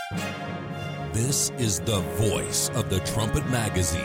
This is the voice of the Trumpet Magazine.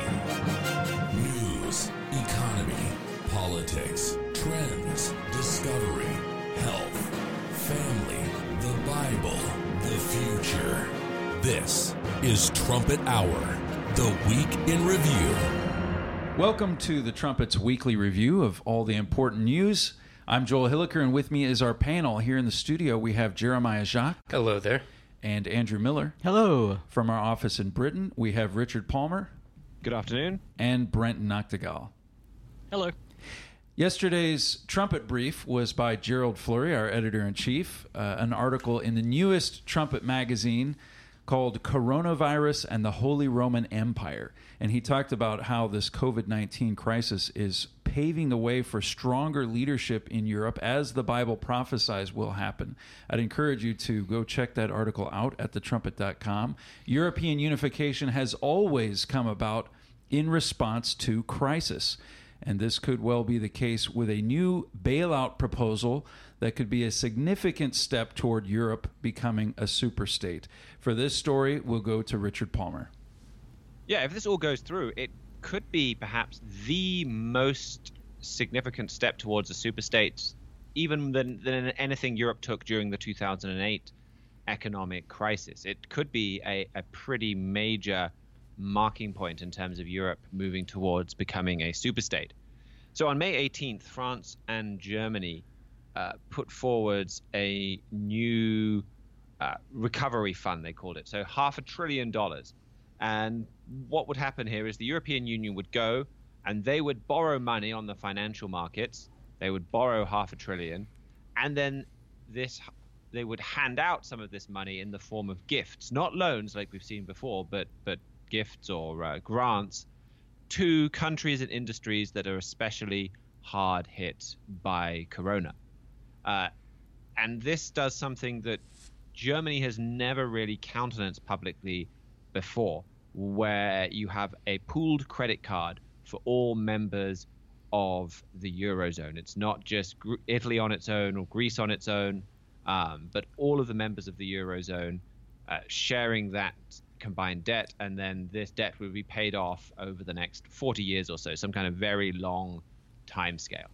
News, economy, politics, trends, discovery, health, family, the Bible, the future. This is Trumpet Hour, the Week in Review. Welcome to the Trumpet's weekly review of all the important news. I'm Joel Hilliker, and with me is our panel. Here in the studio, we have Jeremiah Jacques. Hello there. And Andrew Miller. Hello. From our office in Britain, we have Richard Palmer. Good afternoon. And Brent Noctegal. Hello. Yesterday's Trumpet Brief was by Gerald Fleury, our editor-in-chief, an article in the newest Trumpet magazine called Coronavirus and the Holy Roman Empire. And he talked about how this COVID-19 crisis is paving the way for stronger leadership in Europe, as the Bible prophesies will happen. I'd encourage you to go check that article out at thetrumpet.com. European unification has always come about in response to crisis. And this could well be the case with a new bailout proposal that could be a significant step toward Europe becoming a superstate. For this story, we'll go to Richard Palmer. Yeah, if this all goes through, it could be perhaps the most significant step towards a superstate, even than anything Europe took during the 2008 economic crisis. It could be a pretty major marking point in terms of Europe moving towards becoming a superstate. So on May 18th, France and Germany put forward a new recovery fund, they called it. So $500 billion. And what would happen here is the European Union would go and they would borrow money on the financial markets. They would borrow $500 billion, and then they would hand out some of this money in the form of gifts, not loans like we've seen before, but gifts or grants to countries and industries that are especially hard hit by corona. And this does something that Germany has never really countenanced publicly before, where you have a pooled credit card for all members of the Eurozone. It's not just Italy on its own or Greece on its own, but all of the members of the Eurozone sharing that combined debt, and then this debt will be paid off over the next 40 years or so, some kind of very long time scale.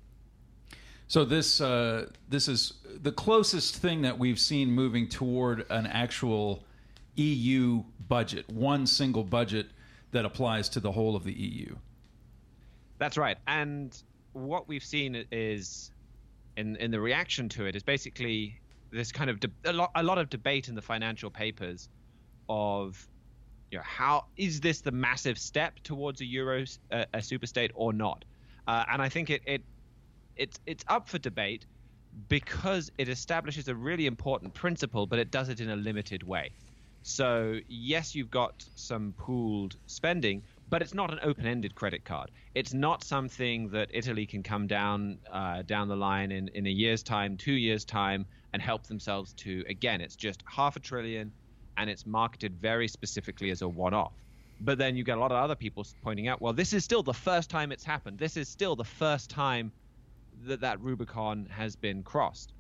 So this is the closest thing that we've seen moving toward an actual EU budget, one single budget that applies to the whole of the EU. That's right. And what we've seen is, in the reaction to it, is basically this kind of a lot of debate in the financial papers of, how is this the massive step towards a superstate or not? And I think it's up for debate because it establishes a really important principle, but it does it in a limited way. So yes, you've got some pooled spending, but it's not an open-ended credit card. It's not something that Italy can come down the line in a year's time, 2 years' time, and help themselves to. Again, it's just $500 billion, and it's marketed very specifically as a one-off. But then you get a lot of other people pointing out, well, this is still the first time it's happened. This is still the first time that Rubicon has been crossed.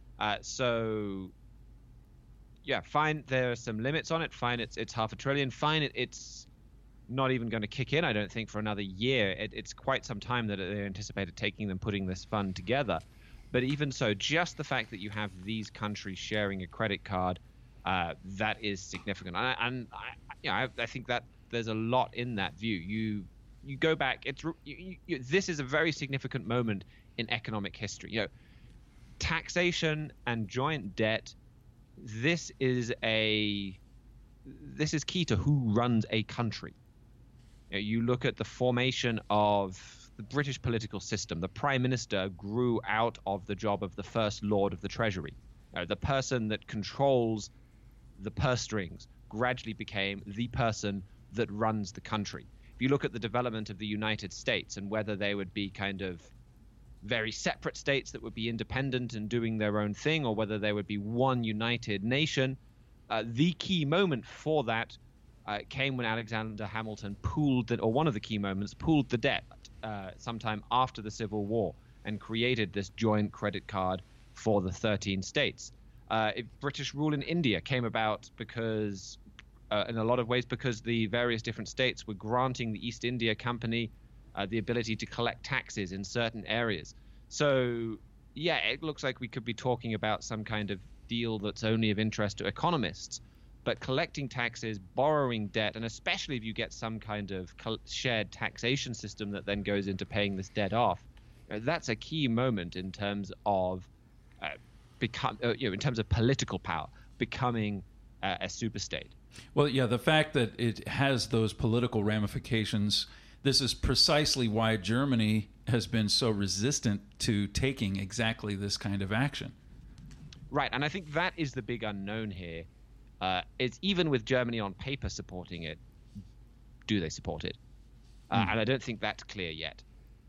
So yeah, fine, there are some limits on it. Fine, it's $500 billion. Fine, it's not even going to kick in, I don't think, for another year. It's quite some time that they anticipated putting this fund together. But even so, just the fact that you have these countries sharing a credit card, that is significant. And I think that there's a lot in that view. You go back. This is a very significant moment in economic history. Taxation and joint debt. This is key to who runs a country. You look at the formation of the British political system. The Prime Minister grew out of the job of the First Lord of the Treasury. The person that controls the purse strings gradually became the person that runs the country. If you look at the development of the United States and whether they would be kind of very separate states that would be independent and doing their own thing, or whether there would be one united nation, the key moment for that came when Alexander Hamilton one of the key moments, pooled the debt sometime after the Civil War and created this joint credit card for the 13 states. British rule in India came about because, in a lot of ways, because the various different states were granting the East India Company the ability to collect taxes in certain areas. So, yeah, it looks like we could be talking about some kind of deal that's only of interest to economists. But collecting taxes, borrowing debt, and especially if you get some kind of shared taxation system that then goes into paying this debt off, that's a key moment in terms of in terms of political power, becoming a superstate. Well, yeah, the fact that it has those political ramifications, this is precisely why Germany has been so resistant to taking exactly this kind of action. Right, and I think that is the big unknown here. It's even with Germany on paper supporting it, do they support it? And I don't think that's clear yet.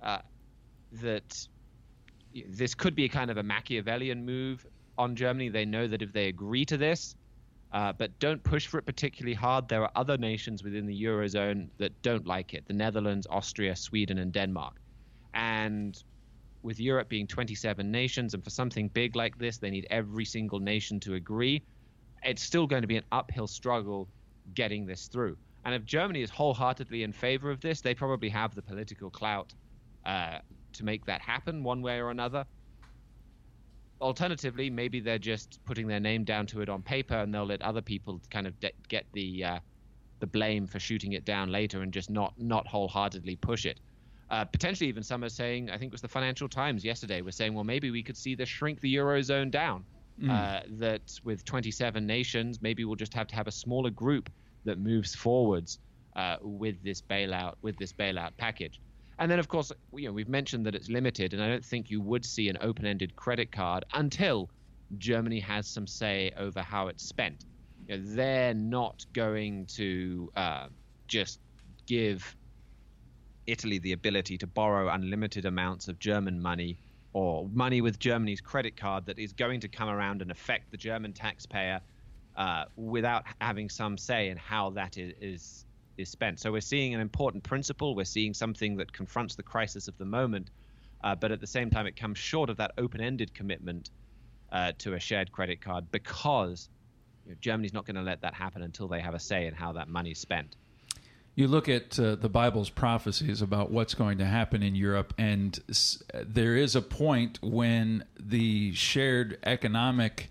That this could be a kind of a Machiavellian move on Germany. They know that if they agree to this, but don't push for it particularly hard, there are other nations within the Eurozone that don't like it. The Netherlands, Austria, Sweden, and Denmark. And with Europe being 27 nations, and for something big like this, they need every single nation to agree. It's still going to be an uphill struggle getting this through. And if Germany is wholeheartedly in favor of this, they probably have the political clout to make that happen one way or another. Alternatively, maybe they're just putting their name down to it on paper, and they'll let other people kind of get the blame for shooting it down later and just not wholeheartedly push it. Potentially even some are saying, I think it was the Financial Times yesterday, was saying, well, maybe we could see this shrink the Eurozone down. That with 27 nations, maybe we'll just have to have a smaller group that moves forwards with this bailout package. And then, of course, we've mentioned that it's limited, and I don't think you would see an open-ended credit card until Germany has some say over how it's spent. They're not going to just give Italy the ability to borrow unlimited amounts of German money or money with Germany's credit card that is going to come around and affect the German taxpayer without having some say in how that is spent. So we're seeing an important principle. We're seeing something that confronts the crisis of the moment, but at the same time, it comes short of that open-ended commitment to a shared credit card because Germany's not going to let that happen until they have a say in how that money's spent. You look at the Bible's prophecies about what's going to happen in Europe, and there is a point when the shared economic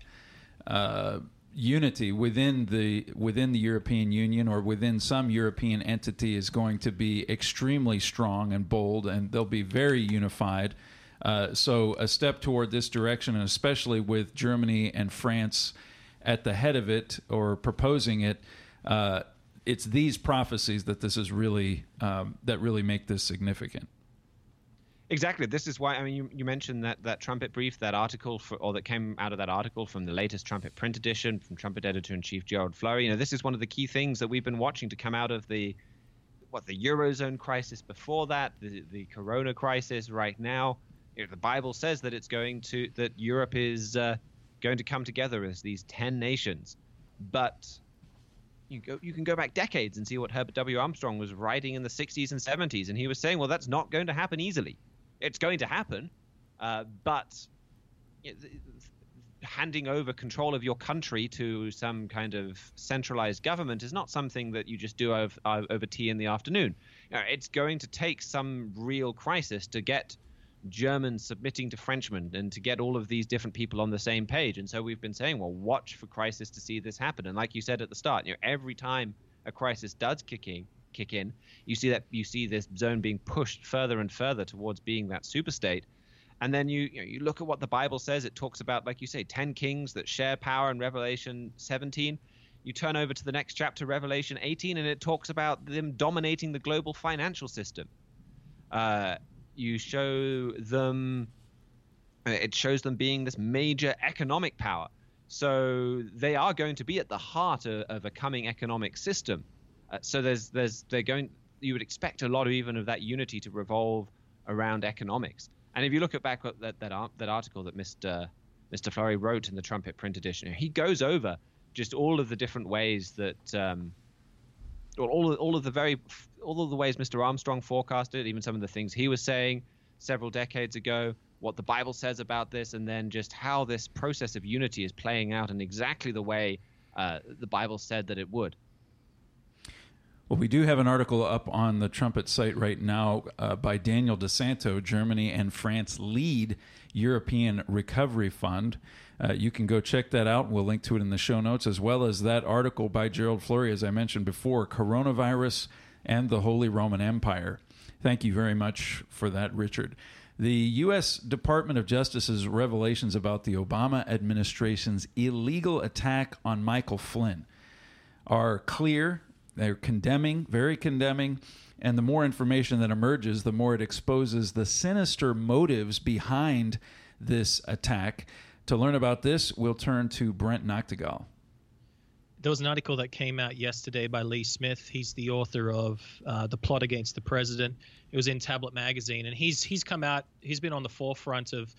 unity within the European Union or within some European entity is going to be extremely strong and bold, and they'll be very unified. So a step toward this direction, and especially with Germany and France at the head of it or proposing it, it's these prophecies that this is really that really make this significant. Exactly. This is why, I mean, you mentioned that Trumpet brief, that article, that came out of that article from the latest Trumpet print edition from Trumpet editor-in-chief Gerald Flurry. This is one of the key things that we've been watching to come out of the Eurozone crisis before that, the Corona crisis right now. The Bible says that that Europe is going to come together as these 10 nations, but you can go back decades and see what Herbert W. Armstrong was writing in the 60s and 70s, and he was saying, well, that's not going to happen easily. It's going to happen, but handing over control of your country to some kind of centralized government is not something that you just do over tea in the afternoon. It's going to take some real crisis to get Germans submitting to Frenchmen and to get all of these different people on the same page. And so we've been saying, well, watch for crisis to see this happen. And like you said at the start, every time a crisis does kick in, you see this zone being pushed further and further towards being that superstate. And then you look at what the Bible says. It talks about, like you say, 10 kings that share power in Revelation 17. You turn over to the next chapter, Revelation 18, and it talks about them dominating the global financial system. You show them, it shows them being this major economic power. So they are going to be at the heart of a coming economic system. So you would expect a lot of even of that unity to revolve around economics. And if you look at back at that article that Mr. Flurry wrote in the Trumpet print edition, he goes over just all of the different ways that all of the ways Mr. Armstrong forecasted, even some of the things he was saying several decades ago, what the Bible says about this, and then just how this process of unity is playing out in exactly the way the Bible said that it would. Well, we do have an article up on the Trumpet site right now by Daniel DeSanto. Germany and France lead European Recovery Fund. You can go check that out. We'll link to it in the show notes, as well as that article by Gerald Flurry, as I mentioned before, Coronavirus and the Holy Roman Empire. Thank you very much for that, Richard. The U.S. Department of Justice's revelations about the Obama administration's illegal attack on Michael Flynn are clear. They're condemning, very condemning, and the more information that emerges, the more it exposes the sinister motives behind this attack. To learn about this, we'll turn to Brent Noctegal. There was an article that came out yesterday by Lee Smith. He's the author of The Plot Against the President. It was in Tablet Magazine, and he's come out. He's been on the forefront of,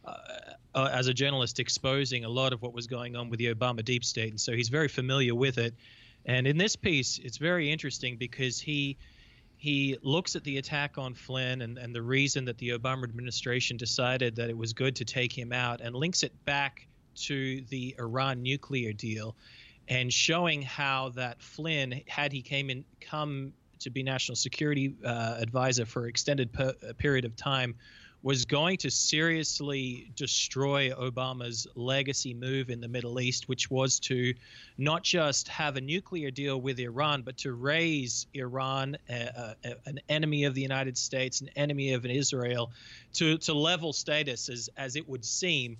as a journalist, exposing a lot of what was going on with the Obama deep state, and so he's very familiar with it. And in this piece, it's very interesting because he looks at the attack on Flynn and the reason that the Obama administration decided that it was good to take him out, and links it back to the Iran nuclear deal, and showing how that Flynn, had he come to be national security advisor for an extended period of time, was going to seriously destroy Obama's legacy move in the Middle East, which was to not just have a nuclear deal with Iran, but to raise Iran, an enemy of the United States, an enemy of Israel, to level status as it would seem.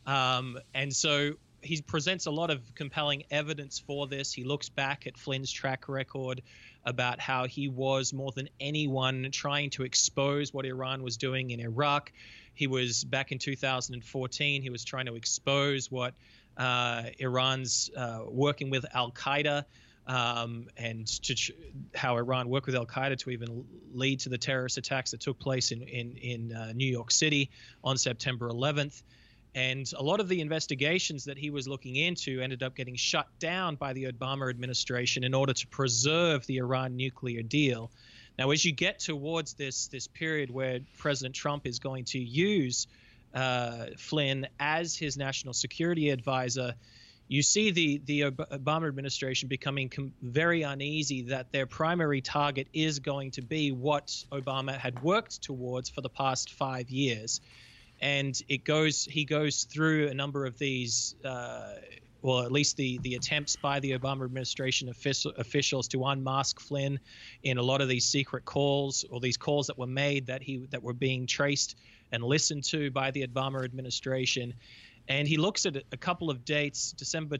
And so he presents a lot of compelling evidence for this. He looks back at Flynn's track record about how he was, more than anyone, trying to expose what Iran was doing in Iraq. He was, back in 2014, he was trying to expose what Iran's working with al-Qaeda, and how Iran worked with al-Qaeda to even lead to the terrorist attacks that took place in New York City on September 11th. And a lot of the investigations that he was looking into ended up getting shut down by the Obama administration in order to preserve the Iran nuclear deal. Now, as you get towards this period where President Trump is going to use Flynn as his national security advisor, you see the Obama administration becoming very uneasy that their primary target is going to be what Obama had worked towards for the past 5 years. And he goes through a number of these, well, at least the attempts by the Obama administration officials to unmask Flynn in a lot of these secret calls, or these calls that were made that were being traced and listened to by the Obama administration. And he looks at a couple of dates, December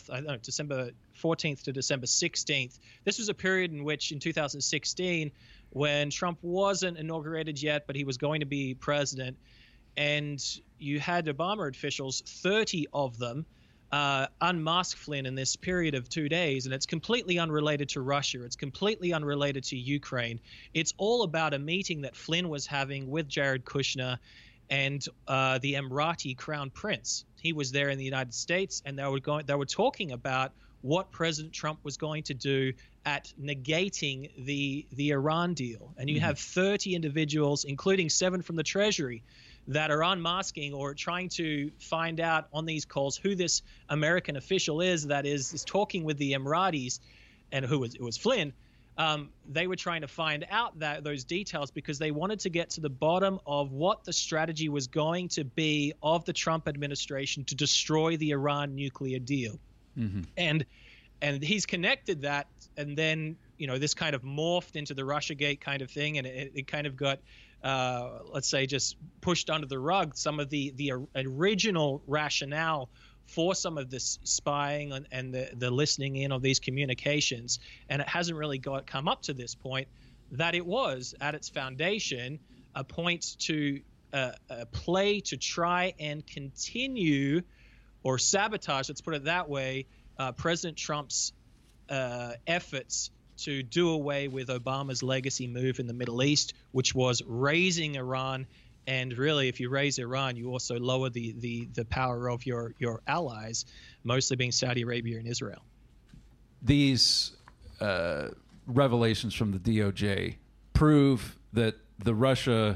14th to December 16th. This was a period in which, in 2016, when Trump wasn't inaugurated yet, but he was going to be president, and you had Obama officials, 30 of them, unmask Flynn in this period of 2 days, and it's completely unrelated to Russia. It's completely unrelated to Ukraine. It's all about a meeting that Flynn was having with Jared Kushner and the Emirati Crown Prince. He was there in the United States, and they were talking about what President Trump was going to do at negating the Iran deal. And you have 30 individuals, including 7 from the Treasury, that are unmasking or trying to find out on these calls who this American official is that is talking with the Emiratis, and it was Flynn. They were trying to find out those details because they wanted to get to the bottom of what the strategy was going to be of the Trump administration to destroy the Iran nuclear deal. And he's connected that, and then this kind of morphed into the Russiagate kind of thing, and it kind of got let's say just pushed under the rug some of the original rationale for some of this spying and the listening in of these communications. And it hasn't really come up to this point that it was at its foundation a point to a play to try and continue or sabotage, let's put it that way, President Trump's efforts to do away with Obama's legacy move in the Middle East, which was raising Iran. And really, if you raise Iran, you also lower the power of your allies, mostly being Saudi Arabia and Israel. These revelations from the DOJ prove that the Russia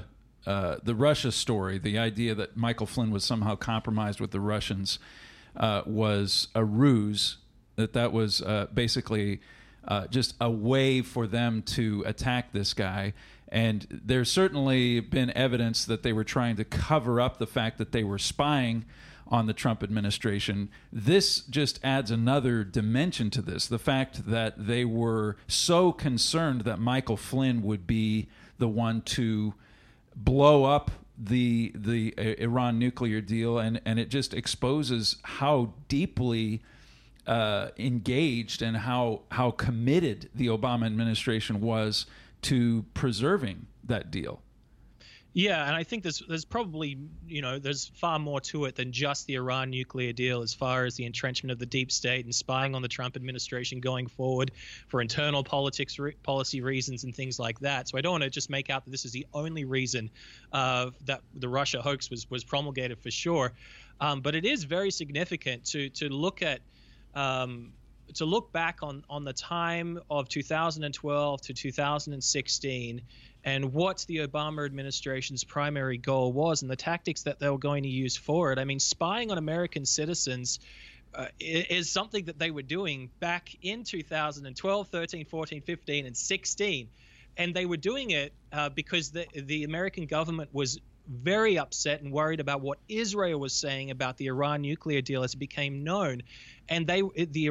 the Russia story, the idea that Michael Flynn was somehow compromised with the Russians, was a ruse, that was basically just a way for them to attack this guy. And there's certainly been evidence that they were trying to cover up the fact that they were spying on the Trump administration. This just adds another dimension to this, the fact that they were so concerned that Michael Flynn would be the one to blow up the Iran nuclear deal, and it just exposes how deeply engaged and how committed the Obama administration was to preserving that deal. Yeah, and I think there's probably, there's far more to it than just the Iran nuclear deal as far as the entrenchment of the deep state and spying on the Trump administration going forward for internal policy reasons and things like that. So I don't want to just make out that this is the only reason that the Russia hoax was promulgated for sure. But it is very significant to look at to look back on the time of 2012 to 2016 and what the Obama administration's primary goal was and the tactics that they were going to use for it. I mean, spying on American citizens is something that they were doing back in 2012, 13, 14, 15, and 16. And they were doing it because the American government was very upset and worried about what Israel was saying about the Iran nuclear deal as it became known. And the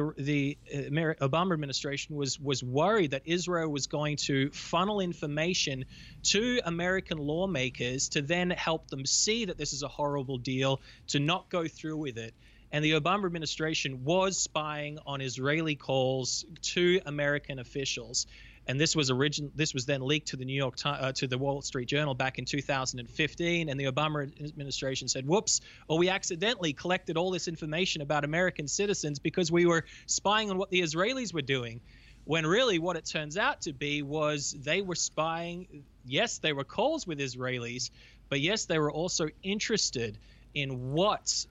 Obama administration was worried that Israel was going to funnel information to American lawmakers to then help them see that this is a horrible deal, to not go through with it. And the Obama administration was spying on Israeli calls to American officials. And this was then leaked to the New York Times, to the Wall Street Journal back in 2015. And the Obama administration said, "Whoops! Well, we accidentally collected all this information about American citizens because we were spying on what the Israelis were doing." When really, what it turns out to be was they were spying. Yes, they were calls with Israelis, but yes, they were also interested in what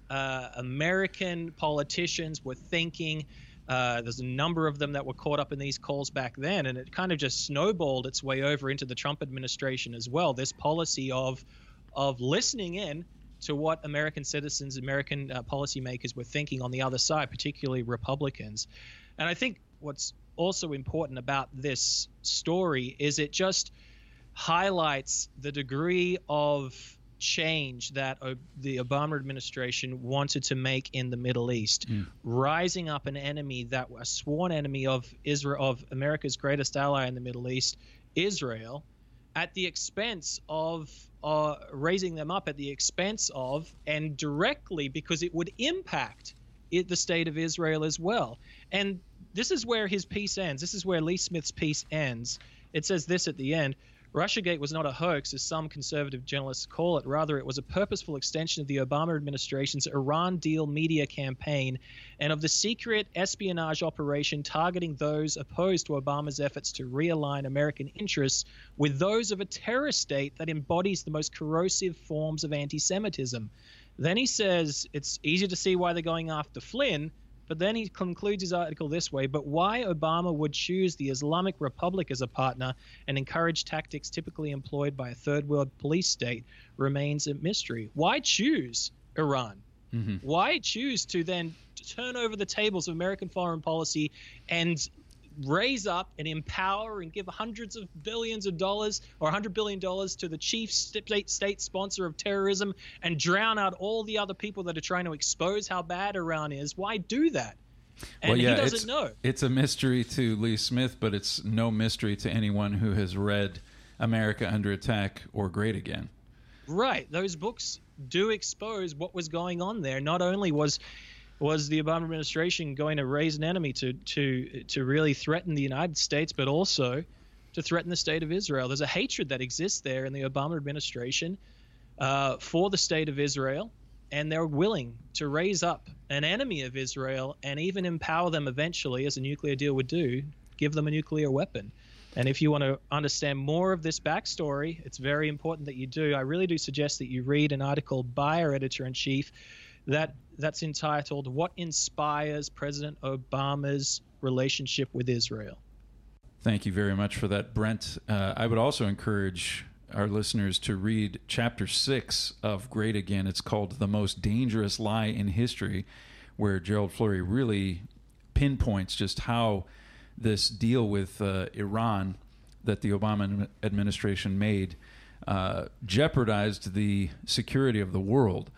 American politicians were thinking. There's a number of them that were caught up in these calls back then, and it kind of just snowballed its way over into the Trump administration as well. This policy of listening in to what American citizens, American policymakers were thinking on the other side, particularly Republicans. And I think what's also important about this story is it just highlights the degree of change that the Obama administration wanted to make in the Middle East, rising up an enemy, that a sworn enemy of Israel, of America's greatest ally in the Middle East, Israel, at the expense of raising them up at the expense of and directly because it would impact the state of Israel as well. And this is where his piece ends. This is where Lee Smith's piece ends. It says this at the end: Russiagate was not a hoax, as some conservative journalists call it. Rather, it was a purposeful extension of the Obama administration's Iran deal media campaign and of the secret espionage operation targeting those opposed to Obama's efforts to realign American interests with those of a terrorist state that embodies the most corrosive forms of anti-Semitism. Then he says it's easy to see why they're going after Flynn, but then he concludes his article this way: but why Obama would choose the Islamic Republic as a partner and encourage tactics typically employed by a third world police state remains a mystery. Why choose Iran? Why choose to then turn over the tables of American foreign policy and raise up and empower and give hundreds of billions of dollars or $100 billion to the chief state sponsor of terrorism and drown out all the other people that are trying to expose how bad Iran is? Why do that? And he doesn't know. It's a mystery to Lee Smith, but it's no mystery to anyone who has read America Under Attack or Great Again. Right. Those books do expose what was going on there. Not only was the Obama administration going to raise an enemy to really threaten the United States, but also to threaten the state of Israel. There's a hatred that exists there in the Obama administration for the state of Israel, and they're willing to raise up an enemy of Israel and even empower them eventually, as a nuclear deal would do, give them a nuclear weapon. And if you want to understand more of this backstory, it's very important that you do. I really do suggest that you read an article by our editor-in-chief that's entitled "What Inspires President Obama's Relationship with Israel." Thank you very much for that, Brent. I would also encourage our listeners to read Chapter 6 of Great Again. It's called The Most Dangerous Lie in History, where Gerald Flurry really pinpoints just how this deal with Iran that the Obama administration made jeopardized the security of the world.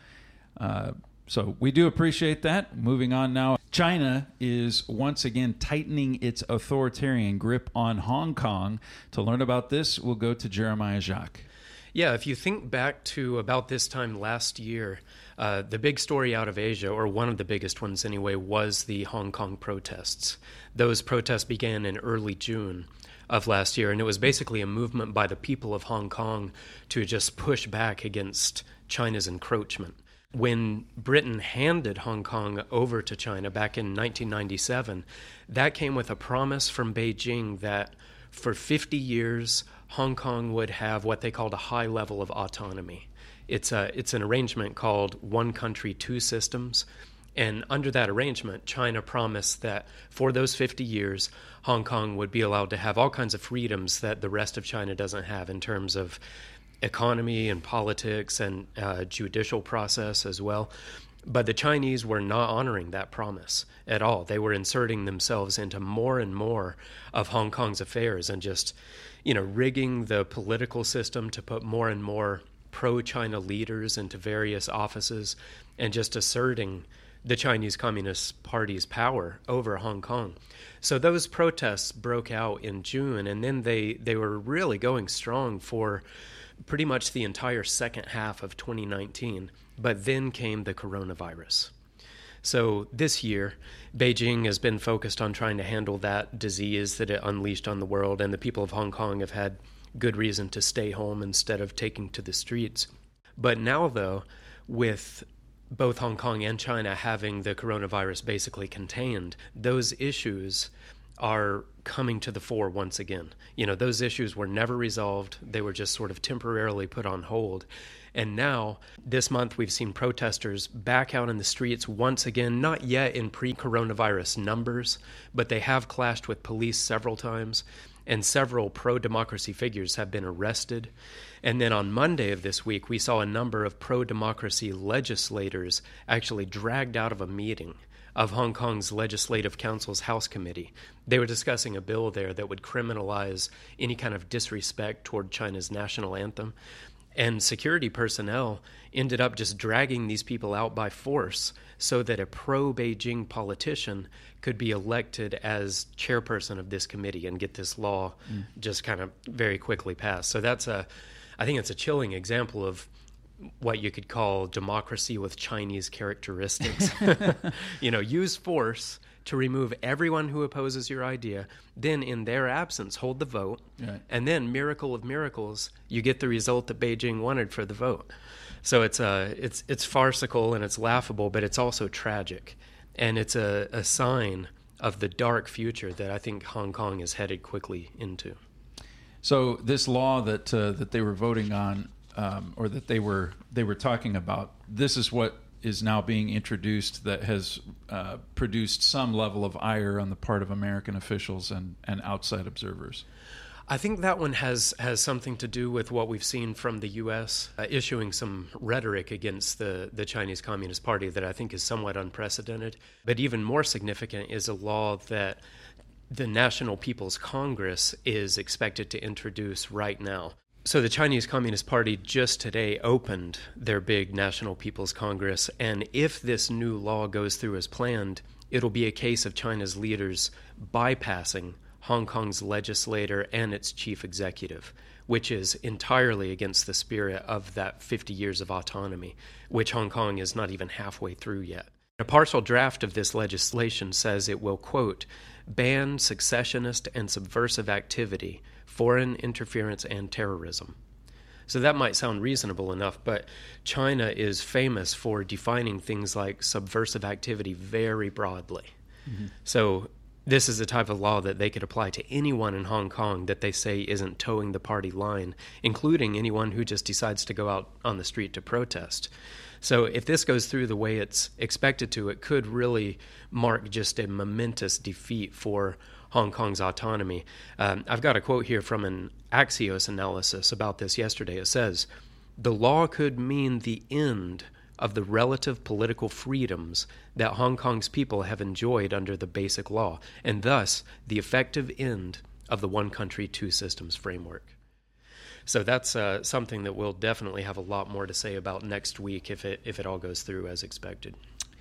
So we do appreciate that. Moving on now. China is once again tightening its authoritarian grip on Hong Kong. To learn about this, we'll go to Jeremiah Jacques. Yeah, if you think back to about this time last year, the big story out of Asia, or one of the biggest ones anyway, was the Hong Kong protests. Those protests began in early June of last year, and it was basically a movement by the people of Hong Kong to just push back against China's encroachment. When Britain handed Hong Kong over to China back in 1997, that came with a promise from Beijing that for 50 years, Hong Kong would have what they called a high level of autonomy. It's an arrangement called One Country, Two Systems. And under that arrangement, China promised that for those 50 years, Hong Kong would be allowed to have all kinds of freedoms that the rest of China doesn't have in terms of economy and politics and judicial process as well. But the Chinese were not honoring that promise at all. They were inserting themselves into more and more of Hong Kong's affairs and just, rigging the political system to put more and more pro-China leaders into various offices and just asserting the Chinese Communist Party's power over Hong Kong. So those protests broke out in June, and then they were really going strong for pretty much the entire second half of 2019. But then came the coronavirus. So this year, Beijing has been focused on trying to handle that disease that it unleashed on the world, and the people of Hong Kong have had good reason to stay home instead of taking to the streets. But now, though, with both Hong Kong and China having the coronavirus basically contained, those issues are coming to the fore once again. Those issues were never resolved. They were just sort of temporarily put on hold. And now, this month, we've seen protesters back out in the streets once again, not yet in pre-coronavirus numbers, but they have clashed with police several times, and several pro-democracy figures have been arrested. And then on Monday of this week, we saw a number of pro-democracy legislators actually dragged out of a meeting of Hong Kong's Legislative Council's House Committee. They were discussing a bill there that would criminalize any kind of disrespect toward China's national anthem. And security personnel ended up just dragging these people out by force so that a pro-Beijing politician could be elected as chairperson of this committee and get this law just kind of very quickly passed. So I think it's a chilling example of what you could call democracy with Chinese characteristics. Use force to remove everyone who opposes your idea, then in their absence hold the vote, right. And then, miracle of miracles, you get the result that Beijing wanted for the vote. So it's farcical and it's laughable, but it's also tragic, and it's a sign of the dark future that I think Hong Kong is headed quickly into. So this law that they were voting on, or that they were talking about, this is what is now being introduced that has produced some level of ire on the part of American officials and outside observers. I think that one has something to do with what we've seen from the U.S. Issuing some rhetoric against the Chinese Communist Party that I think is somewhat unprecedented. But even more significant is a law that the National People's Congress is expected to introduce right now. So the Chinese Communist Party just today opened their big National People's Congress, and if this new law goes through as planned, it'll be a case of China's leaders bypassing Hong Kong's legislator and its chief executive, which is entirely against the spirit of that 50 years of autonomy, which Hong Kong is not even halfway through yet. A partial draft of this legislation says it will, quote, ban secessionist and subversive activity, foreign interference, and terrorism. So that might sound reasonable enough, but China is famous for defining things like subversive activity very broadly. Mm-hmm. So this is the type of law that they could apply to anyone in Hong Kong that they say isn't towing the party line, including anyone who just decides to go out on the street to protest. So if this goes through the way it's expected to, it could really mark just a momentous defeat for Hong Kong's autonomy. I've got a quote here from an Axios analysis about this yesterday. It says, "The law could mean the end of the relative political freedoms that Hong Kong's people have enjoyed under the Basic Law, and thus the effective end of the one country, two systems framework." So that's something that we'll definitely have a lot more to say about next week if it all goes through as expected.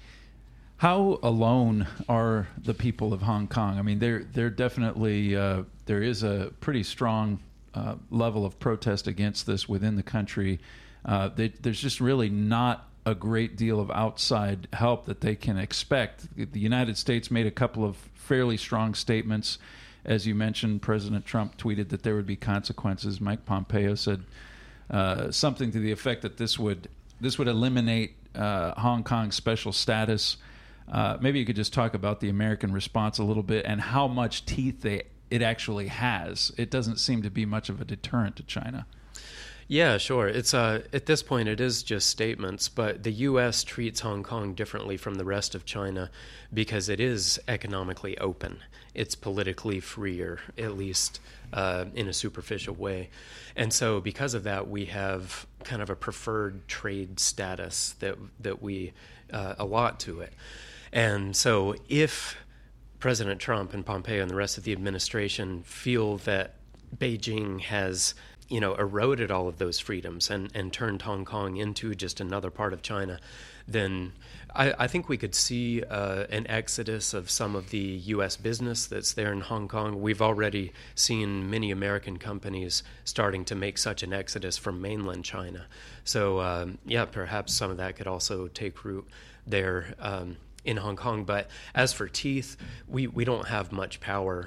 How alone are the people of Hong Kong? I mean, they're definitely there is a pretty strong level of protest against this within the country. There's just really not a great deal of outside help that they can expect. The United States made a couple of fairly strong statements. As you mentioned, President Trump tweeted that there would be consequences. Mike Pompeo said something to the effect that this would eliminate Hong Kong's special status. Maybe you could just talk about the American response a little bit and how much teeth it actually has. It doesn't seem to be much of a deterrent to China. Yeah, sure. It's at this point it is just statements, but the U.S. treats Hong Kong differently from the rest of China because it is economically open. It's politically freer, at least in a superficial way. And so because of that, we have kind of a preferred trade status that we allot to it. And so if President Trump and Pompeo and the rest of the administration feel that Beijing has eroded all of those freedoms and turned Hong Kong into just another part of China, then I think we could see an exodus of some of the U.S. business that's there in Hong Kong. We've already seen many American companies starting to make such an exodus from mainland China. So, perhaps some of that could also take root there in Hong Kong. But as for teeth, we don't have much power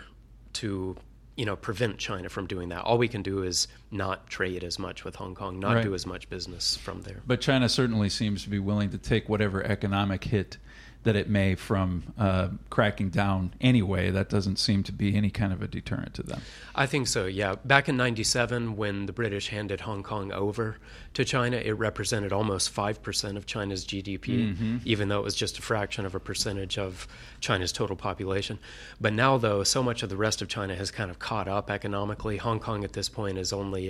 to prevent China from doing that. All we can do is not trade as much with Hong Kong, not do as much business from there. But China certainly seems to be willing to take whatever economic hit that it may from cracking down anyway. That doesn't seem to be any kind of a deterrent to them. I think so, yeah. Back in 1997, when the British handed Hong Kong over to China, it represented almost 5% of China's GDP, even though it was just a fraction of a percentage of China's total population. But now, though, so much of the rest of China has kind of caught up economically. Hong Kong at this point is only,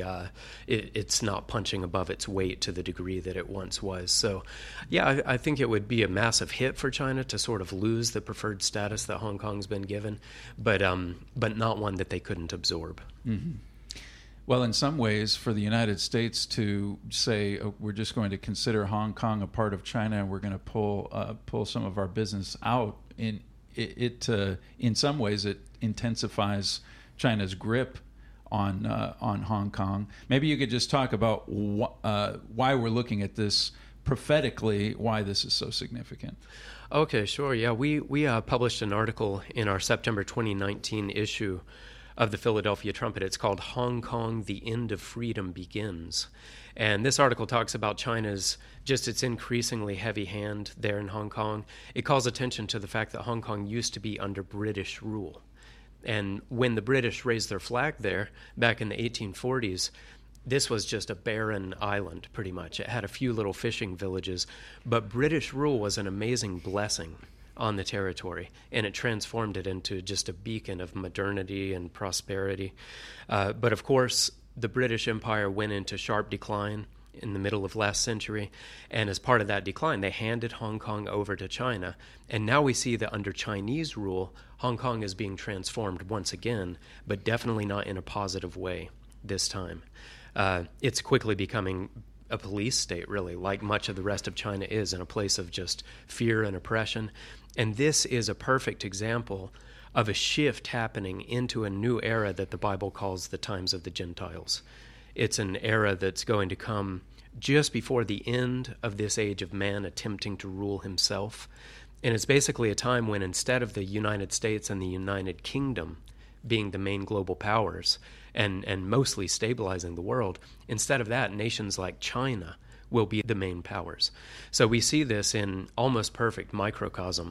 it's not punching above its weight to the degree that it once was. So, yeah, I think it would be a massive hit for China to sort of lose the preferred status that Hong Kong's been given, but not one that they couldn't absorb. Mm-hmm. Well, in some ways, for the United States to say we're just going to consider Hong Kong a part of China and we're going to pull some of our business out, in some ways it intensifies China's grip on Hong Kong. Maybe you could just talk about why we're looking at this prophetically, why this is so significant. Okay, sure. Yeah, we published an article in our September 2019 issue of the Philadelphia Trumpet. It's called "Hong Kong, the End of Freedom Begins." And this article talks about China's its increasingly heavy hand there in Hong Kong. It calls attention to the fact that Hong Kong used to be under British rule. And when the British raised their flag there back in the 1840s, this was just a barren island, pretty much. It had a few little fishing villages, but British rule was an amazing blessing on the territory, and it transformed it into just a beacon of modernity and prosperity. But of course, the British Empire went into sharp decline in the middle of last century, and as part of that decline, they handed Hong Kong over to China. And now we see that under Chinese rule, Hong Kong is being transformed once again, but definitely not in a positive way this time. It's quickly becoming a police state, really, like much of the rest of China is, in a place of just fear and oppression. And this is a perfect example of a shift happening into a new era that the Bible calls the times of the Gentiles. It's an era that's going to come just before the end of this age of man attempting to rule himself. And it's basically a time when, instead of the United States and the United Kingdom being the main global powers and mostly stabilizing the world, instead of that, nations like China will be the main powers. So we see this in almost perfect microcosm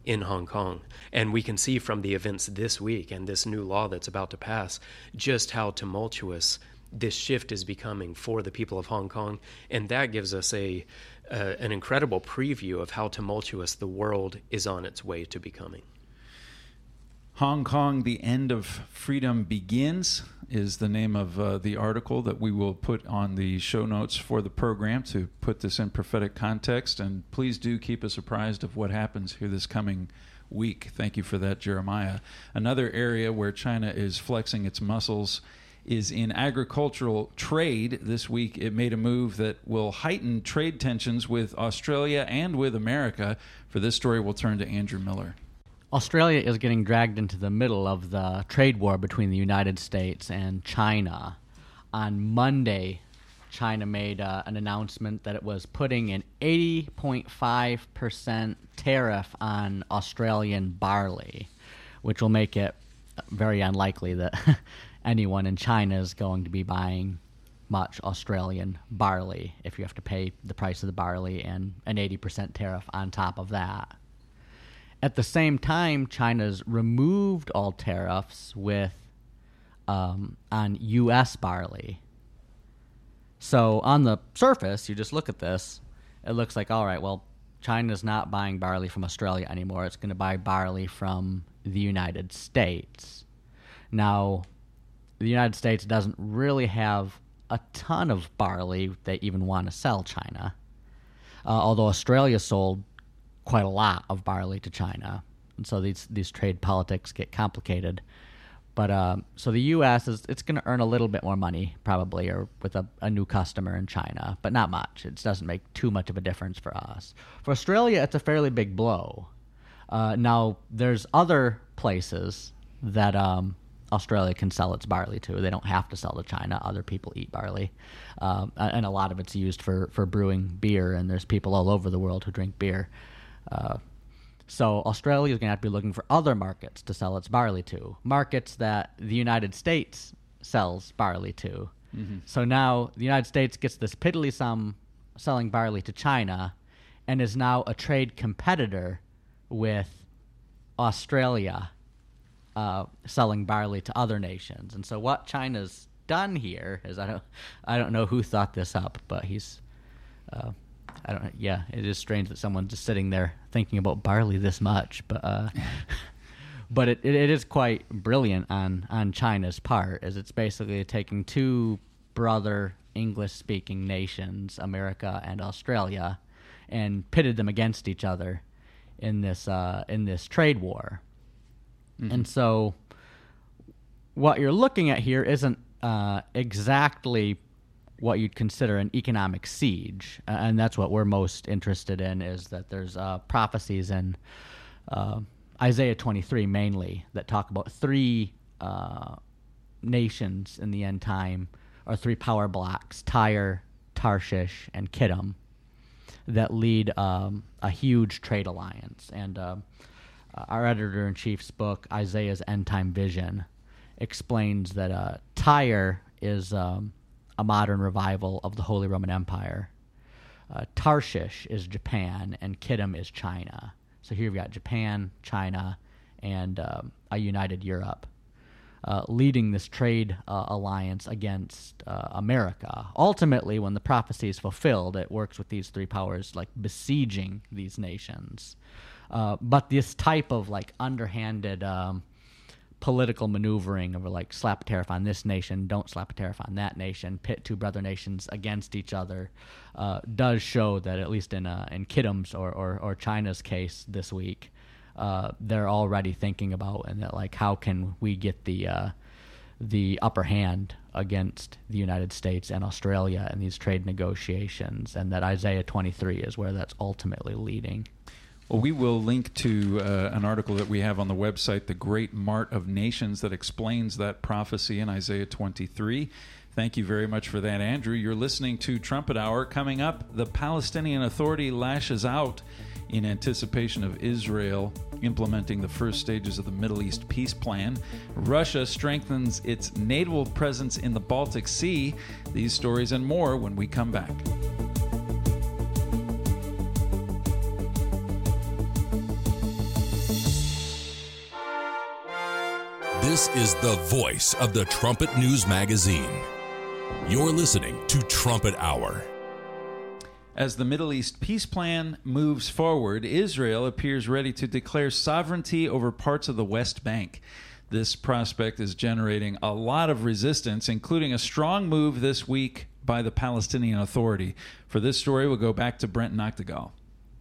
in Hong Kong. And we can see from the events this week and this new law that's about to pass just how tumultuous this shift is becoming for the people of Hong Kong. And that gives us an incredible preview of how tumultuous the world is on its way to becoming. Hong Kong, the End of Freedom Begins is the name of the article that we will put on the show notes for the program to put this in prophetic context. And please do keep us apprised of what happens here this coming week. Thank you for that, Jeremiah. Another area where China is flexing its muscles is in agricultural trade. This week it made a move that will heighten trade tensions with Australia and with America. For this story, we'll turn to Andrew Miller. Australia is getting dragged into the middle of the trade war between the United States and China. On Monday, China made an announcement that it was putting an 80.5% tariff on Australian barley, which will make it very unlikely that anyone in China is going to be buying much Australian barley if you have to pay the price of the barley and an 80% tariff on top of that. At the same time, China's removed all tariffs on U.S. barley. So on the surface, you just look at this, it looks like, all right, well, China's not buying barley from Australia anymore. It's going to buy barley from the United States. Now, the United States doesn't really have a ton of barley they even want to sell China, although Australia sold quite a lot of barley to China, and so these trade politics get complicated. But so the U.S. it's going to earn a little bit more money probably, or with a new customer in China, but not much. It doesn't make too much of a difference for us. For Australia, it's a fairly big blow. Now there's other places that Australia can sell its barley to. They don't have to sell to China. Other people eat barley, and a lot of it's used for brewing beer. And there's people all over the world who drink beer. So Australia is going to have to be looking for other markets to sell its barley to, markets that the United States sells barley to. Mm-hmm. So now the United States gets this piddly sum selling barley to China and is now a trade competitor with Australia selling barley to other nations. And so what China's done here is, I don't know who thought this up, but he's... I don't know. Yeah, it is strange that someone's just sitting there thinking about barley this much, but but it is quite brilliant on China's part, as it's basically taking two brother English-speaking nations, America and Australia, and pitted them against each other in this trade war. Mm-hmm. And so what you're looking at here isn't exactly what you'd consider an economic siege, and that's what we're most interested in, is that there's prophecies in Isaiah 23 mainly that talk about three nations in the end time, or three power blocks, Tyre, Tarshish, and Kittim, that lead a huge trade alliance. And our editor-in-chief's book, Isaiah's End Time Vision, explains that Tyre is... a modern revival of the Holy Roman Empire. Tarshish is Japan, and Kittim is China. So here we've got Japan, China, and a united Europe leading this trade alliance against America. Ultimately, when the prophecy is fulfilled, it works with these three powers like besieging these nations. But this type of like underhanded political maneuvering of like slap a tariff on this nation, don't slap a tariff on that nation, pit two brother nations against each other, does show that at least in Kittim's or China's case this week, they're already thinking about, and that like, how can we get the upper hand against the United States and Australia in these trade negotiations, and that Isaiah 23 is where that's ultimately leading. Well, we will link to an article that we have on the website, The Great Mart of Nations, that explains that prophecy in Isaiah 23. Thank you very much for that, Andrew. You're listening to Trumpet Hour. Coming up, the Palestinian Authority lashes out in anticipation of Israel implementing the first stages of the Middle East peace plan. Russia strengthens its naval presence in the Baltic Sea. These stories and more when we come back. This is the voice of the Trumpet News Magazine. You're listening to Trumpet Hour. As the Middle East peace plan moves forward, Israel appears ready to declare sovereignty over parts of the West Bank. This prospect is generating a lot of resistance, including a strong move this week by the Palestinian Authority. For this story, we'll go back to Brent Noctegal.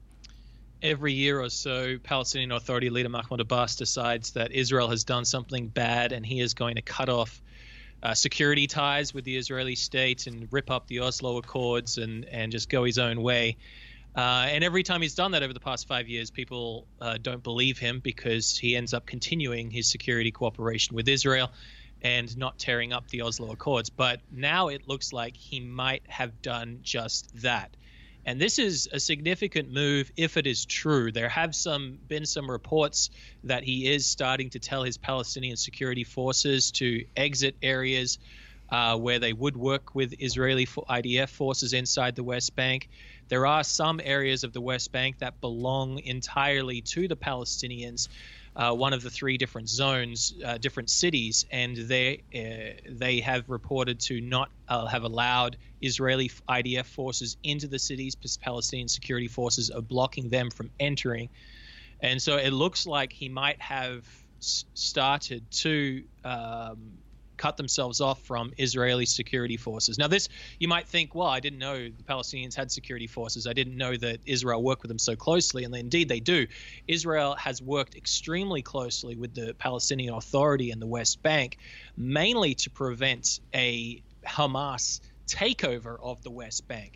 Every year or so, Palestinian Authority leader Mahmoud Abbas decides that Israel has done something bad and he is going to cut off security ties with the Israeli state and rip up the Oslo Accords and just go his own way. And every time he's done that over the past 5 years, people don't believe him because he ends up continuing his security cooperation with Israel and not tearing up the Oslo Accords. But now it looks like he might have done just that. And this is a significant move if it is true. There have been some reports that he is starting to tell his Palestinian security forces to exit areas where they would work with Israeli IDF forces inside the West Bank. There are some areas of the West Bank that belong entirely to the Palestinians, one of the three different zones, different cities, and they have reported to not have allowed Israeli IDF forces into the cities. Palestinian security forces are blocking them from entering. And so it looks like he might have started to cut themselves off from Israeli security forces. Now this, you might think, well, I didn't know the Palestinians had security forces. I didn't know that Israel worked with them so closely. And indeed they do. Israel has worked extremely closely with the Palestinian Authority in the West Bank, mainly to prevent a Hamas takeover of the West Bank.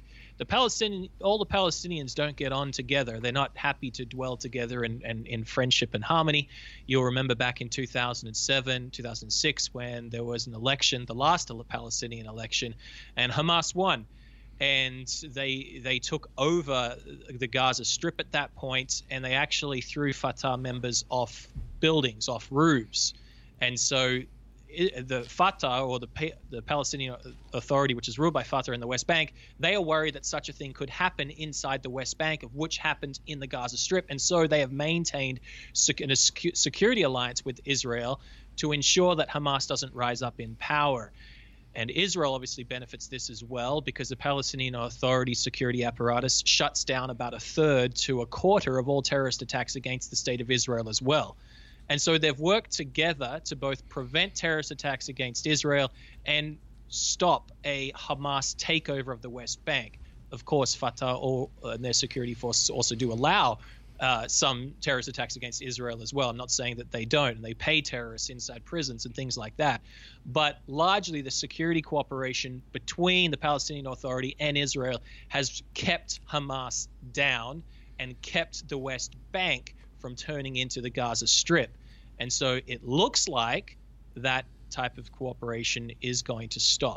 All the Palestinians don't get on together. They're not happy to dwell together in friendship and harmony. You'll remember back in 2007, 2006, when there was an election, the last Palestinian election, and Hamas won. And they took over the Gaza Strip at that point, and they actually threw Fatah members off buildings, off roofs. And so the Fatah, or the Palestinian Authority, which is ruled by Fatah in the West Bank, they are worried that such a thing could happen inside the West Bank, of which happened in the Gaza Strip. And so they have maintained a security alliance with Israel to ensure that Hamas doesn't rise up in power. And Israel obviously benefits this as well, because the Palestinian Authority security apparatus shuts down about a third to a quarter of all terrorist attacks against the state of Israel as well. And so they've worked together to both prevent terrorist attacks against Israel and stop a Hamas takeover of the West Bank. Of course, Fatah and their security forces also do allow some terrorist attacks against Israel as well. I'm not saying that they don't. And they pay terrorists inside prisons and things like that. But largely the security cooperation between the Palestinian Authority and Israel has kept Hamas down and kept the West Bank from turning into the Gaza Strip. And so it looks like that type of cooperation is going to stop.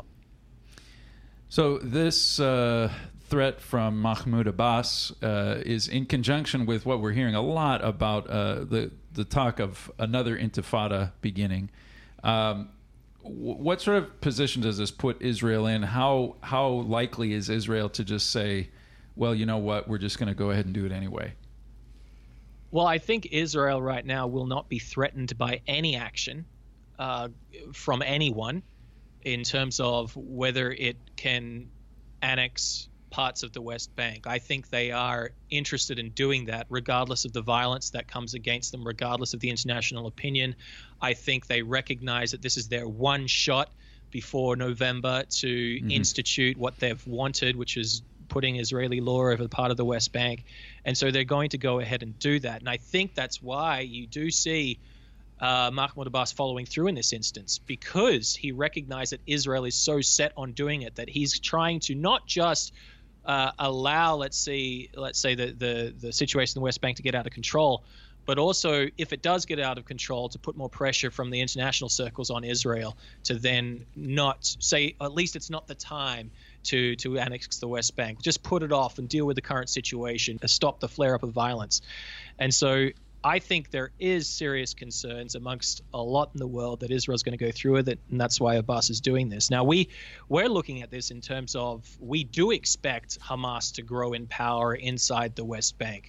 So this threat from Mahmoud Abbas is in conjunction with what we're hearing a lot about the talk of another intifada beginning. What sort of position does this put Israel in? How likely is Israel to just say, well, you know what, we're just going to go ahead and do it anyway? Well, I think Israel right now will not be threatened by any action from anyone in terms of whether it can annex parts of the West Bank. I think they are interested in doing that regardless of the violence that comes against them, regardless of the international opinion. I think they recognize that this is their one shot before November to institute what they've wanted, which is putting Israeli law over the part of the West Bank. And so they're going to go ahead and do that. And I think that's why you do see Mahmoud Abbas following through in this instance, because he recognized that Israel is so set on doing it that he's trying to not just allow, let's say the situation in the West Bank to get out of control, but also, if it does get out of control, to put more pressure from the international circles on Israel to then not say, at least it's not the time to annex the West Bank. Just put it off and deal with the current situation to stop the flare-up of violence. And so I think there is serious concerns amongst a lot in the world that Israel's going to go through with it, and that's why Abbas is doing this. Now, we're looking at this in terms of, we do expect Hamas to grow in power inside the West Bank.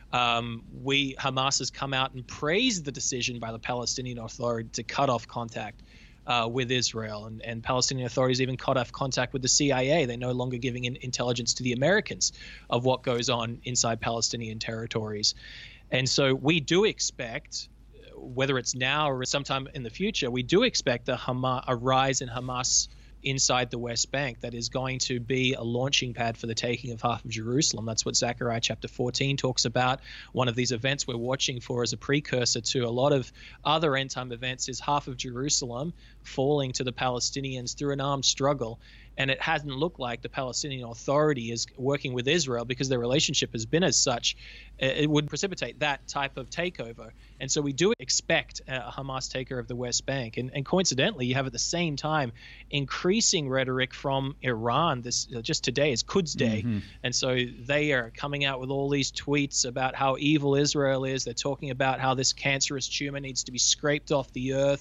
Hamas has come out and praised the decision by the Palestinian Authority to cut off contact with Israel, and Palestinian authorities even cut off contact with the CIA. They're no longer giving intelligence to the Americans of what goes on inside Palestinian territories. And so we do expect, whether it's now or sometime in the future, we do expect a rise in Hamas inside the West Bank that is going to be a launching pad for the taking of half of Jerusalem. That's what Zechariah chapter 14 talks about. One of these events we're watching for as a precursor to a lot of other end-time events is half of Jerusalem falling to the Palestinians through an armed struggle. And it hasn't looked like the Palestinian Authority is working with Israel because their relationship has been as such. It would precipitate that type of takeover. And so we do expect a Hamas takeover of the West Bank. And coincidentally, you have at the same time increasing rhetoric from Iran. This just today is Quds Day. Mm-hmm. And so they are coming out with all these tweets about how evil Israel is. They're talking about how this cancerous tumor needs to be scraped off the earth.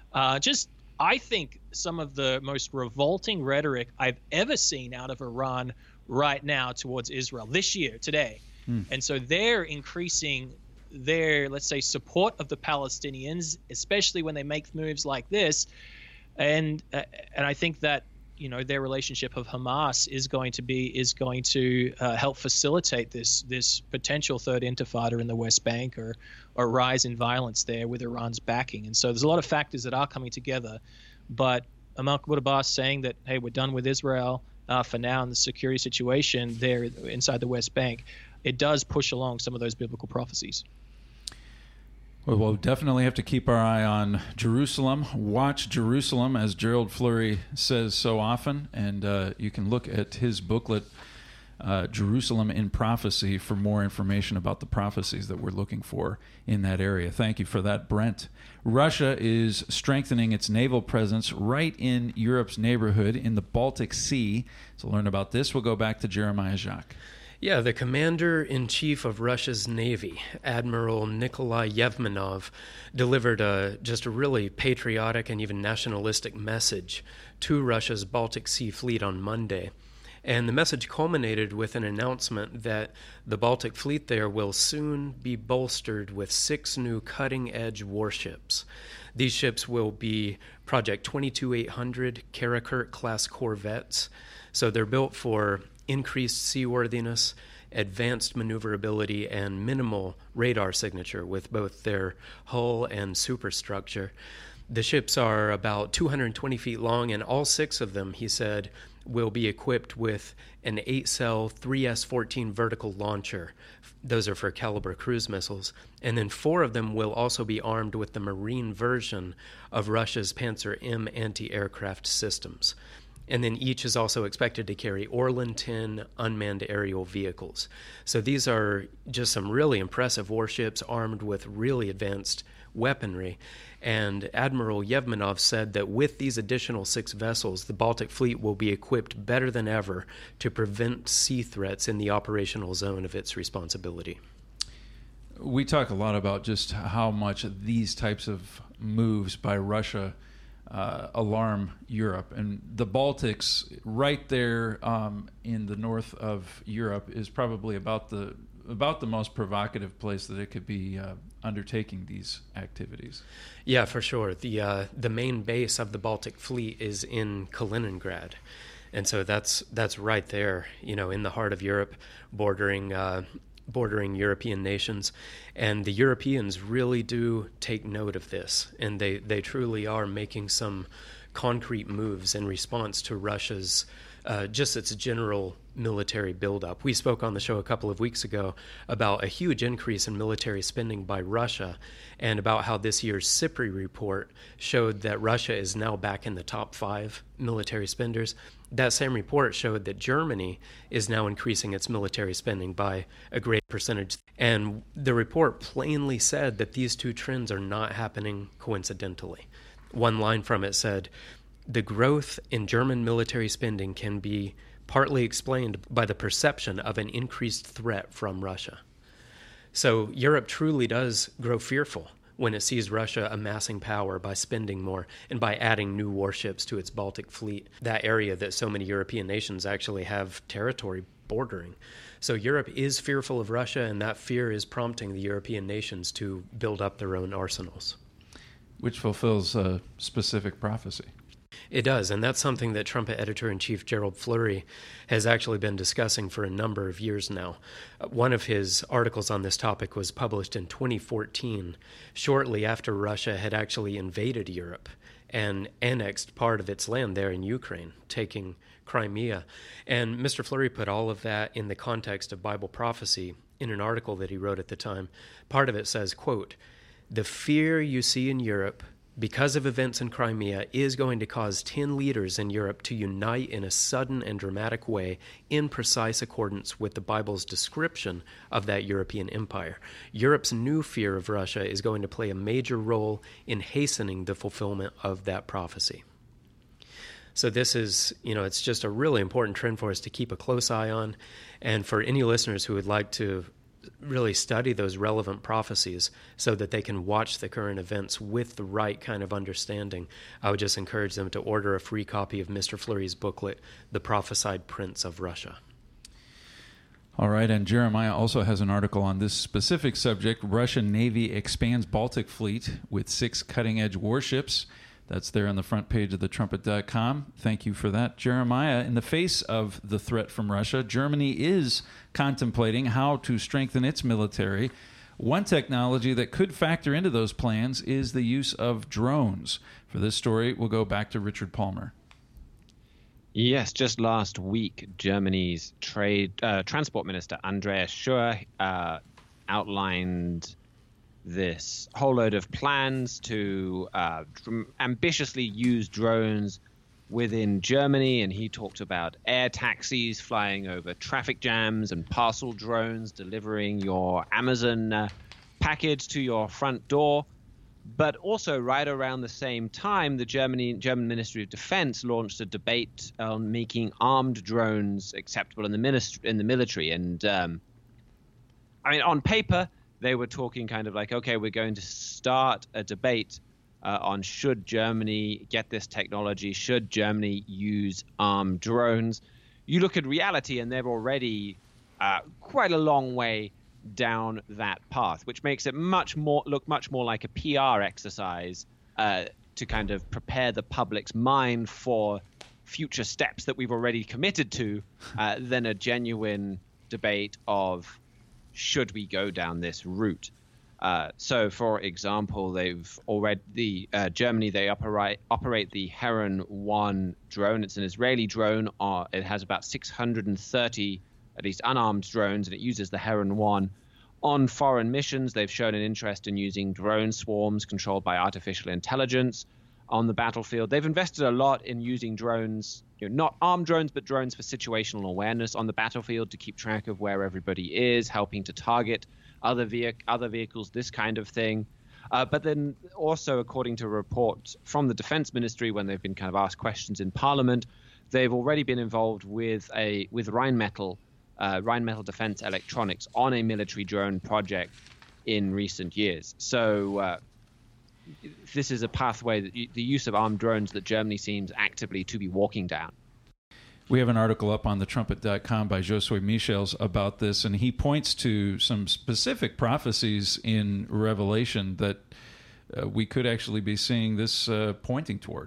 I think some of the most revolting rhetoric I've ever seen out of Iran right now towards Israel this year, today. And so they're increasing their, let's say, support of the Palestinians, especially when they make moves like this. And I think that, you know, their relationship of Hamas is going to help facilitate this potential third intifada in the West Bank or rise in violence there with Iran's backing. And so there's a lot of factors that are coming together. But Mahmoud Abbas saying that, hey, we're done with Israel for now in the security situation there inside the West Bank, it does push along some of those biblical prophecies. Well, we'll definitely have to keep our eye on Jerusalem. Watch Jerusalem, as Gerald Fleury says so often. And you can look at his booklet, Jerusalem in Prophecy, for more information about the prophecies that we're looking for in that area. Thank you for that, Brent. Russia is strengthening its naval presence right in Europe's neighborhood in the Baltic Sea. To learn about this, we'll go back to Jeremiah Jacques. Yeah, the commander-in-chief of Russia's Navy, Admiral Nikolai Yevmenov, delivered just a really patriotic and even nationalistic message to Russia's Baltic Sea Fleet on Monday. And the message culminated with an announcement that the Baltic Fleet there will soon be bolstered with 6 new cutting-edge warships. These ships will be Project 22800 Karakurt-class corvettes. So they're built for increased seaworthiness, advanced maneuverability, and minimal radar signature with both their hull and superstructure. The ships are about 220 feet long, and all 6 of them, he said, will be equipped with an 8-cell 3S-14 vertical launcher. Those are for Caliber cruise missiles. And then 4 of them will also be armed with the marine version of Russia's Panzer M anti-aircraft systems. And then each is also expected to carry Orlan 10 unmanned aerial vehicles. So these are just some really impressive warships armed with really advanced weaponry. And Admiral Yevmenov said that with these additional 6 vessels, the Baltic Fleet will be equipped better than ever to prevent sea threats in the operational zone of its responsibility. We talk a lot about just how much these types of moves by Russia alarm Europe, and the Baltics right there in the north of Europe is probably about the most provocative place that it could be undertaking these activities. Yeah, for sure. The main base of the Baltic Fleet is in Kaliningrad, and so that's right there, you know, in the heart of Europe, bordering European nations. And the Europeans really do take note of this, and they truly are making some concrete moves in response to Russia's just its general military buildup. We spoke on the show a couple of weeks ago about a huge increase in military spending by Russia, and about how this year's SIPRI report showed that Russia is now back in the top 5 military spenders. That same report showed that Germany is now increasing its military spending by a great percentage. And the report plainly said that these 2 trends are not happening coincidentally. One line from it said, "The growth in German military spending can be partly explained by the perception of an increased threat from Russia." So Europe truly does grow fearful when it sees Russia amassing power by spending more and by adding new warships to its Baltic fleet, that area that so many European nations actually have territory bordering. So Europe is fearful of Russia, and that fear is prompting the European nations to build up their own arsenals. Which fulfills a specific prophecy. It does, and that's something that Trumpet Editor-in-Chief Gerald Flurry has actually been discussing for a number of years now. One of his articles on this topic was published in 2014, shortly after Russia had actually invaded Europe and annexed part of its land there in Ukraine, taking Crimea. And Mr. Flurry put all of that in the context of Bible prophecy in an article that he wrote at the time. Part of it says, quote, "The fear you see in Europe because of events in Crimea is going to cause 10 leaders in Europe to unite in a sudden and dramatic way in precise accordance with the Bible's description of that European empire. Europe's new fear of Russia is going to play a major role in hastening the fulfillment of that prophecy." So this is, it's just a really important trend for us to keep a close eye on. And for any listeners who would like to really study those relevant prophecies so that they can watch the current events with the right kind of understanding, I would just encourage them to order a free copy of Mr. Flurry's booklet, The Prophesied Prince of Russia. All right, and Jeremiah also has an article on this specific subject. Russian Navy expands Baltic Fleet with 6 cutting-edge warships. That's there on the front page of thetrumpet.com. Thank you for that, Jeremiah. In the face of the threat from Russia, Germany is contemplating how to strengthen its military. One technology that could factor into those plans is the use of drones. For this story, we'll go back to Richard Palmer. Yes, just last week, Germany's transport minister, Andreas Schur, outlined this whole load of plans to ambitiously use drones within Germany, and he talked about air taxis flying over traffic jams and parcel drones delivering your Amazon package to your front door. But also right around the same time, the German Ministry of Defense launched a debate on making armed drones acceptable in the military. And on paper, they were talking kind of like, okay, we're going to start a debate on should Germany get this technology, should Germany use armed drones. You look at reality, and they're already quite a long way down that path, which makes it look much more like a PR exercise to kind of prepare the public's mind for future steps that we've already committed to than a genuine debate of should we go down this route. So, for example, Germany, they operate the Heron 1 drone. It's an Israeli drone. It has about 630, at least unarmed drones, and it uses the Heron 1 on foreign missions. They've shown an interest in using drone swarms controlled by artificial intelligence on the battlefield. They've invested a lot in using drones, not armed drones, but drones for situational awareness on the battlefield to keep track of where everybody is, helping to target other vehicles, this kind of thing. But then also, according to a report from the Defense Ministry, when they've been kind of asked questions in Parliament, they've already been involved with Rheinmetall Defense Electronics on a military drone project in recent years. So this is a pathway, the use of armed drones, that Germany seems actively to be walking down. We have an article up on thetrumpet.com by Josue Michels about this, and he points to some specific prophecies in Revelation that we could actually be seeing this pointing toward.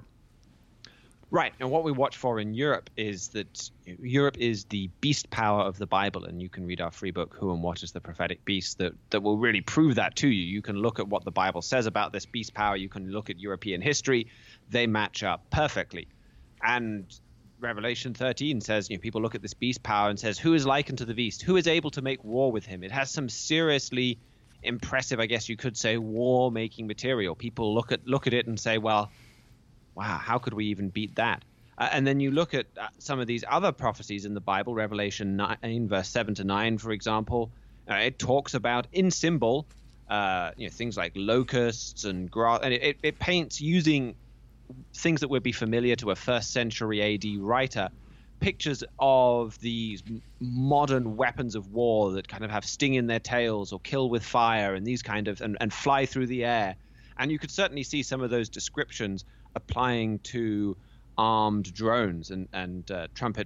Right. And what we watch for in Europe is that Europe is the beast power of the Bible. And you can read our free book, Who and What is the Prophetic Beast, that will really prove that to you. You can look at what the Bible says about this beast power. You can look at European history. They match up perfectly. And Revelation 13 says, people look at this beast power and says, who is likened to the beast? Who is able to make war with him? It has some seriously impressive, I guess you could say, war-making material. People look at it and say, well, wow, how could we even beat that? And then you look at some of these other prophecies in the Bible, Revelation 9, verse 7 to 9, for example. It talks about, in symbol, things like locusts and grass, and it paints using things that would be familiar to a first century AD writer, pictures of these modern weapons of war that kind of have sting in their tails or kill with fire and these kind of and fly through the air. And you could certainly see some of those descriptions applying to armed drones, and Trumpet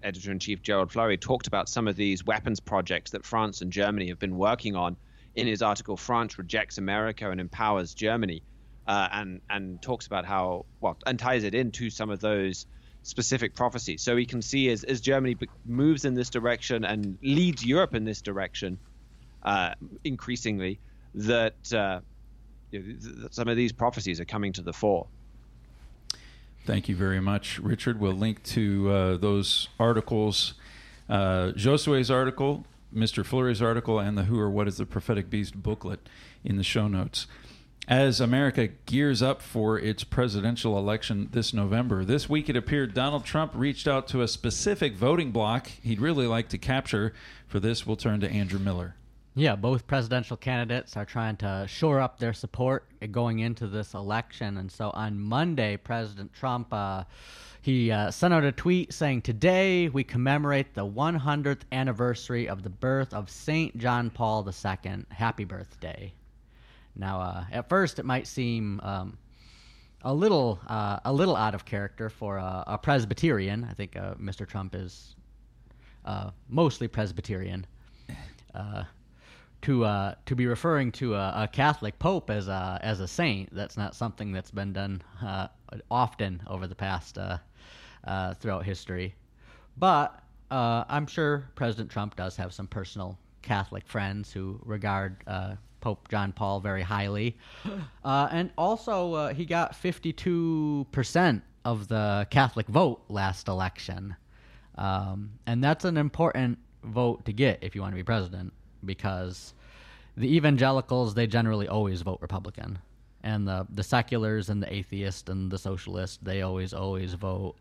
editor-in-chief Gerald Flurry talked about some of these weapons projects that France and Germany have been working on in his article, France Rejects America and Empowers Germany, and talks about how, and ties it into some of those specific prophecies. So we can see as Germany moves in this direction and leads Europe in this direction increasingly, that some of these prophecies are coming to the fore. Thank you very much, Richard. We'll link to those articles, Josue's article, Mr. Fleury's article, and the Who or What is the Prophetic Beast booklet in the show notes. As America gears up for its presidential election this November, this week it appeared Donald Trump reached out to a specific voting bloc he'd really like to capture. For this, we'll turn to Andrew Miller. Yeah, both presidential candidates are trying to shore up their support going into this election. And so on Monday, President Trump, he sent out a tweet saying, "Today we commemorate the 100th anniversary of the birth of St. John Paul II. Happy birthday." Now, at first, it might seem a little out of character for a Presbyterian. I think Mr. Trump is mostly Presbyterian. To be referring to a Catholic Pope as a saint, that's not something that's been done often over the past throughout history. But I'm sure President Trump does have some personal Catholic friends who regard Pope John Paul very highly. And also, he got 52% of the Catholic vote last election. And that's an important vote to get if you want to be president, because the evangelicals, they generally always vote Republican. And the seculars and the atheists and the socialists, they always vote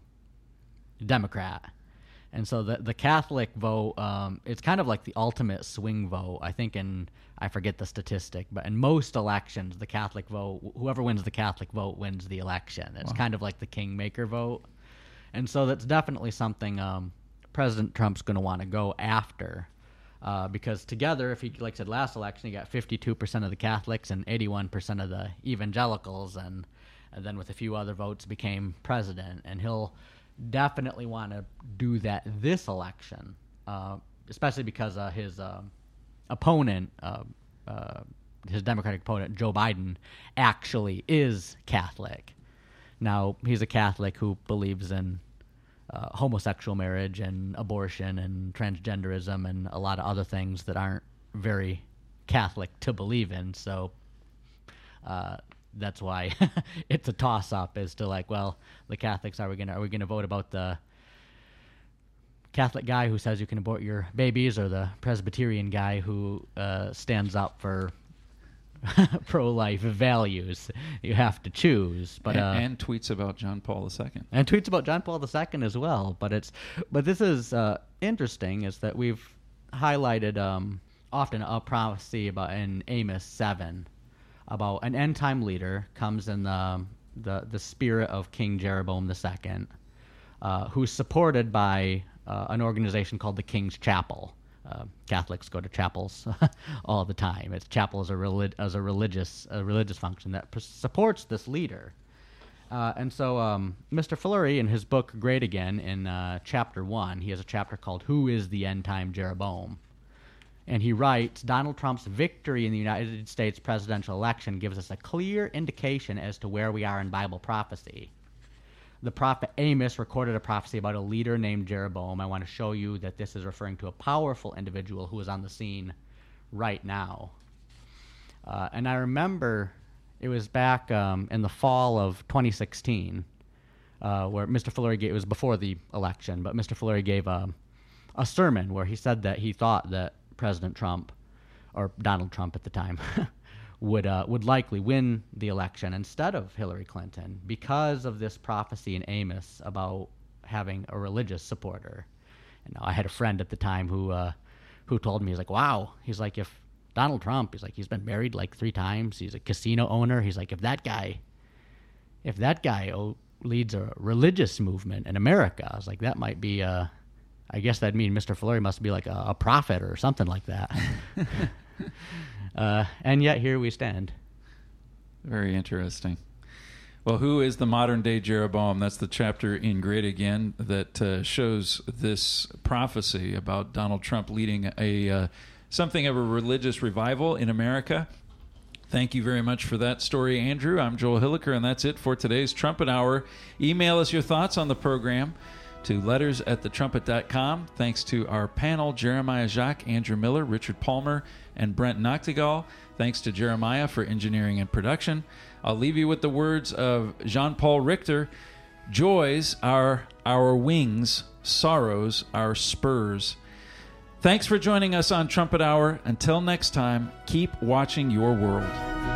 Democrat. And so the Catholic vote, it's kind of like the ultimate swing vote. I think I forget the statistic, but in most elections, the Catholic vote, whoever wins the Catholic vote wins the election. It's kind of like the kingmaker vote. And so that's definitely something President Trump's going to want to go after. Because together, if he, like I said, last election, he got 52% of the Catholics and 81% of the evangelicals, and then with a few other votes became president. And he'll definitely want to do that this election, especially because his opponent, his Democratic opponent, Joe Biden, actually is Catholic. Now, he's a Catholic who believes in homosexual marriage and abortion and transgenderism and a lot of other things that aren't very Catholic to believe in. So that's why it's a toss-up as to like, well, the Catholics, are we gonna vote about the Catholic guy who says you can abort your babies, or the Presbyterian guy who stands up for pro-life values? You have to choose. But and tweets about John Paul II. And tweets about John Paul II as well. But this is interesting, is that we've highlighted often a prophecy about in Amos 7 about an end-time leader comes in the spirit of King Jeroboam II, who's supported by an organization called the King's Chapel. Catholics go to chapels all the time. It's chapel as a religious function that supports this leader. And so Mr. Fleury, in his book Great Again, in chapter 1, he has a chapter called Who is the End Time Jeroboam? And he writes, Donald Trump's victory in the United States presidential election gives us a clear indication as to where we are in Bible prophecy. The prophet Amos recorded a prophecy about a leader named Jeroboam. I want to show you that this is referring to a powerful individual who is on the scene right now. And I remember it was back in the fall of 2016 where Mr. Fleury gave, it was before the election, but Mr. Fleury gave a sermon where he said that he thought that President Trump, or Donald Trump at the time, would likely win the election instead of Hillary Clinton because of this prophecy in Amos about having a religious supporter. And I had a friend at the time who told me, he's like, wow, he's like, if Donald Trump, he's like, he's been married like 3 times, he's a casino owner, he's like, if that guy leads a religious movement in America, I was like, that might be I guess that'd mean Mr. Fleury must be like a prophet or something like that. And yet here we stand. Very interesting. Well, who is the modern-day Jeroboam? That's the chapter in Great Again that shows this prophecy about Donald Trump leading something of a religious revival in America. Thank you very much for that story, Andrew. I'm Joel Hilliker, and that's it for today's Trumpet Hour. Email us your thoughts on the program to letters@thetrumpet.com. Thanks to our panel, Jeremiah Jacques, Andrew Miller, Richard Palmer, and Brent Noctegal. Thanks to Jeremiah for engineering and production. I'll leave you with the words of Jean-Paul Richter. Joys are our wings, sorrows our spurs. Thanks for joining us on Trumpet Hour. Until next time, keep watching your world.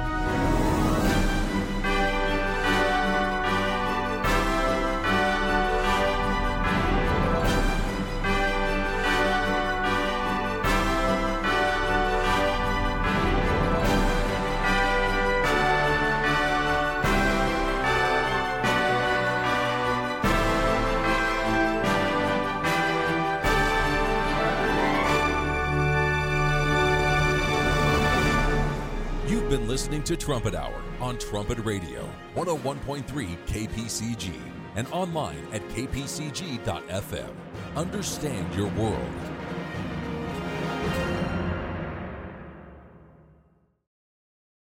Listening to Trumpet Hour on Trumpet Radio, 101.3 KPCG, and online at kpcg.fm. Understand your world.